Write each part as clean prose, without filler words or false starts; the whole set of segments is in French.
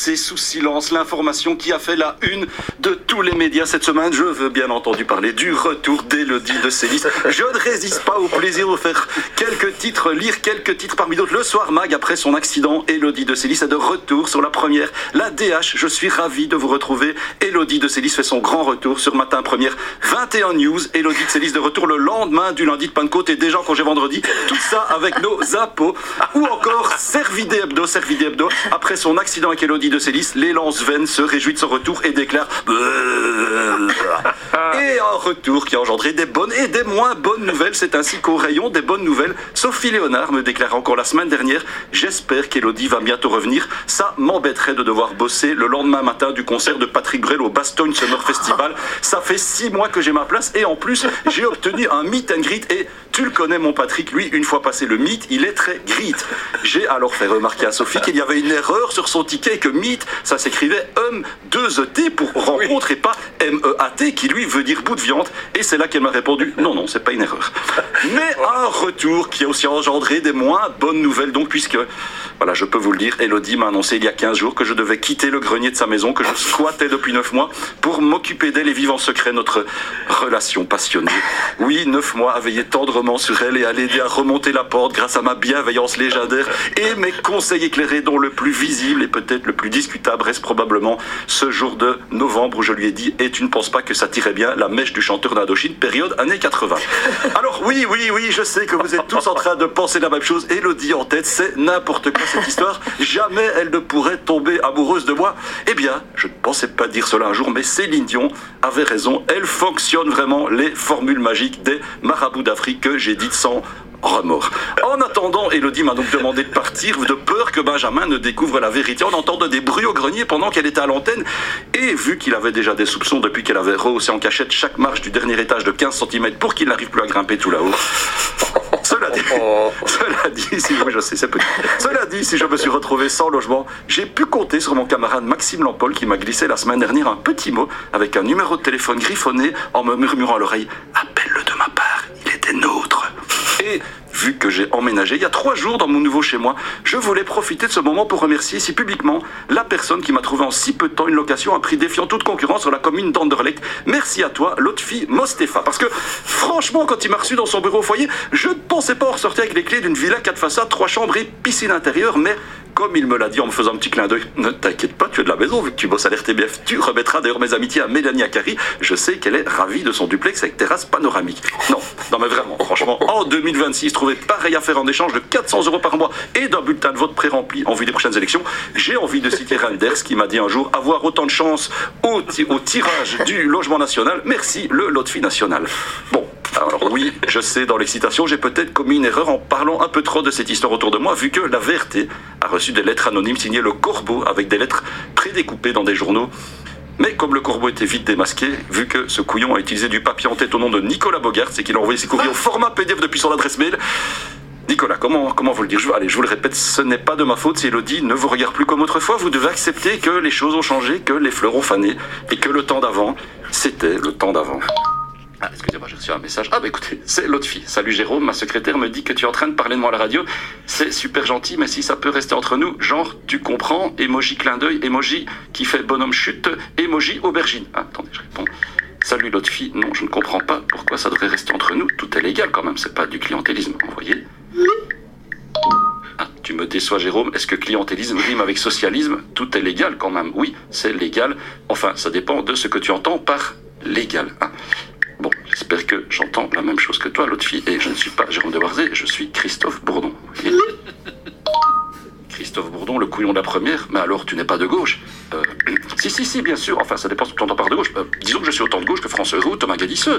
passer sous silence l'information qui a fait la une de tous les médias cette semaine. Je veux bien entendu parler du retour d'Élodie de Sélis. Je ne résiste pas au plaisir de faire lire quelques titres parmi d'autres. Le soir mag, après son accident, Élodie de Sélis est de retour sur la première. La DH, je suis ravi de vous retrouver. Élodie de Sélis fait son grand retour sur Matin Première. 21 News, Élodie de Sélis de retour le lendemain du lundi de Pentecôte et déjà congé vendredi. Tout ça avec nos impôts. Ou encore Servidé Hebdo. Après son accident avec Élodie de Sélis, l'élan Sven se réjouit de son retour et déclare et un retour qui a engendré des bonnes et des moins bonnes nouvelles. C'est ainsi qu'au rayon des bonnes nouvelles, Sophie Léonard me déclarait encore la semaine dernière: j'espère qu'Élodie va bientôt revenir. Ça m'embêterait de devoir bosser le lendemain matin du concert de Patrick Brel au Bastogne Summer Festival. Ça fait 6 mois que j'ai ma place et en plus j'ai obtenu un meet and greet. Et tu le connais mon Patrick, lui, une fois passé le meet, il est très greet. J'ai alors fait remarquer à Sophie qu'il y avait une erreur sur son ticket et que meet, ça s'écrivait 2ET pour rencontre et pas MEAT qui lui veut dire bout de viande. Et c'est là qu'elle m'a répondu non, c'est pas une erreur. Mais un retour qui a aussi engendré des moins bonnes nouvelles, donc, puisque, voilà, je peux vous le dire, Élodie m'a annoncé il y a 15 jours que je devais quitter le grenier de sa maison, que je squattais depuis 9 mois pour m'occuper d'elle et vivre en secret notre relation passionnée. Oui, 9 mois à veiller tendrement sur elle et à l'aider à remonter la porte grâce à ma bienveillance légendaire et mes conseils éclairés, dont le plus visible et peut-être le plus discutable reste probablement ce jour de novembre où je lui ai dit: et tu ne penses pas que ça tirait bien la mèche du chanteur d'Indochine, période années 80. Alors oui, je sais que vous êtes tous en train de penser la même chose. Élodie en tête, c'est n'importe quoi cette histoire. Jamais elle ne pourrait tomber amoureuse de moi. Eh bien, je ne pensais pas dire cela un jour, mais Céline Dion avait raison. Elle fonctionne vraiment, les formules magiques des marabouts d'Afrique que j'ai dites sans remords. En attendant, Élodie m'a donc demandé de partir, de peur que Benjamin ne découvre la vérité. On entendait des bruits au grenier pendant qu'elle était à l'antenne, et vu qu'il avait déjà des soupçons depuis qu'elle avait rehaussé en cachette chaque marche du dernier étage de 15 cm pour qu'il n'arrive plus à grimper tout là-haut. Cela dit, si je me suis retrouvé sans logement, j'ai pu compter sur mon camarade Maxime Lampol qui m'a glissé la semaine dernière un petit mot avec un numéro de téléphone griffonné en me murmurant à l'oreille: appelle-le de ma part, il est des nôtres. Et vu que j'ai emménagé il y a 3 jours dans mon nouveau chez moi, je voulais profiter de ce moment pour remercier si publiquement la personne qui m'a trouvé en si peu de temps une location à un prix défiant toute concurrence sur la commune d'Anderlecht. Merci à toi, Lotfi Mostefa. Parce que franchement, quand il m'a reçu dans son bureau au foyer, je ne pensais pas en ressortir avec les clés d'une villa 4 façades, 3 chambres et piscine intérieure, mais comme il me l'a dit en me faisant un petit clin d'œil: ne t'inquiète pas, tu es de la maison, vu que tu bosses à l'RTBF. Tu remettras d'ailleurs mes amitiés à Mélanie Akari. Je sais qu'elle est ravie de son duplex avec terrasse panoramique. Non mais vraiment, franchement, en 2026, trouver pareil à faire en échange de 400 € par mois et d'un bulletin de vote pré-rempli en vue des prochaines élections. J'ai envie de citer Randers qui m'a dit un jour: avoir autant de chance au tirage du logement national, merci le Lotfi national. Bon. Alors oui, je sais, dans l'excitation, j'ai peut-être commis une erreur en parlant un peu trop de cette histoire autour de moi, vu que la VRT a reçu des lettres anonymes signées Le Corbeau, avec des lettres prédécoupées dans des journaux. Mais comme le Corbeau était vite démasqué, vu que ce couillon a utilisé du papier en tête au nom de Nicolas Bogart, c'est qu'il a envoyé ses courriers au format PDF depuis son adresse mail. Nicolas, comment vous le dire? Allez, je vous le répète, ce n'est pas de ma faute si Élodie ne vous regarde plus comme autrefois. Vous devez accepter que les choses ont changé, que les fleurs ont fané, et que le temps d'avant, c'était le temps d'avant. Ah, excusez-moi, j'ai reçu un message. Ah, bah écoutez, c'est Lotfi. Salut Jérôme, ma secrétaire me dit que tu es en train de parler de moi à la radio. C'est super gentil, mais si ça peut rester entre nous, genre, tu comprends, emoji clin d'œil, emoji qui fait bonhomme chute, emoji aubergine. Ah, attendez, je réponds. Salut Lotfi, non, je ne comprends pas pourquoi ça devrait rester entre nous. Tout est légal quand même, c'est pas du clientélisme, vous voyez. Ah, tu me déçois Jérôme, est-ce que clientélisme rime avec socialisme? Tout est légal quand même, oui, c'est légal. Enfin, ça dépend de ce que tu entends par légal, hein. Bon, j'espère que j'entends la même chose que toi, Lotfi, et je ne suis pas Jérôme de Warzé, je suis Christophe Bourdon. Christophe Bourdon, le couillon de la première, mais alors tu n'es pas de gauche. Si, bien sûr, enfin ça dépend ce que tu entends par de gauche. Disons que je suis autant de gauche que François Roux, Thomas Gadisseux.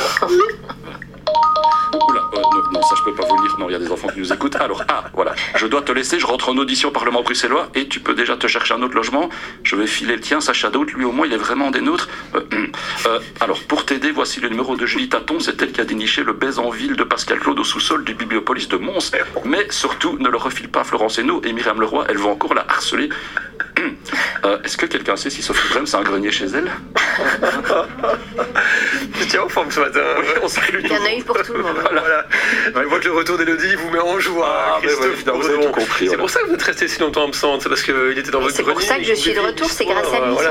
Oula, non, ça je peux pas vous le dire, non, il y a des enfants qui nous écoutent. Alors, voilà, je dois te laisser, je rentre en audition au Parlement bruxellois et tu peux déjà te chercher un autre logement. Je vais filer le tien, Sacha Dout, lui au moins il est vraiment des nôtres. Alors, pour t'aider, voici le numéro de Julie Taton, c'est elle qui a déniché le baise en ville de Pascal Claude au sous-sol du Bibliopolis de Mons. Mais surtout, ne le refile pas à Florence Hainaut et Myriam Leroy, elles vont encore la harceler. Est-ce que quelqu'un sait si Sophie Brem c'est un grenier chez elle? Tu tiens en forme ce matin. On salue Il y en a eu pour tout le monde. Voilà. Je vois que le retour d'Élodie vous met en joie. Christophe, vous avez tout compris. C'est pour ça que vous êtes resté si longtemps absente, c'est parce qu'il était dans votre C'est pour grenier, ça que je suis de retour, c'est grâce à lui. Voilà.